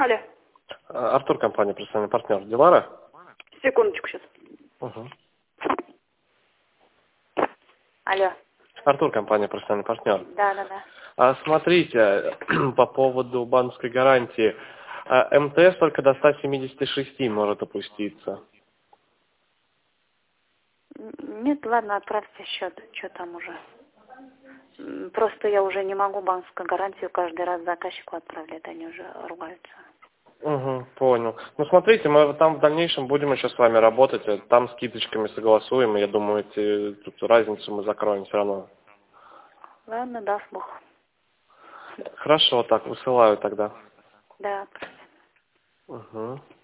Алло. Артур, компания «Профессиональный партнер». Дилара? Секундочку сейчас. Угу. Алло. Артур, компания «Профессиональный партнер». Да. Смотрите, по поводу банковской гарантии. МТС только до 176 может опуститься. Нет, ладно, отправьте счет. Что там уже? Просто я уже не могу банковскую гарантию каждый раз заказчику отправлять. Они уже ругаются. Угу, понял. Ну, смотрите, мы там в дальнейшем будем еще с вами работать. Там скидочками согласуем. И я думаю, тут разницу мы закроем все равно. Ладно, даст Бог. Хорошо, так, высылаю тогда. Да. Угу.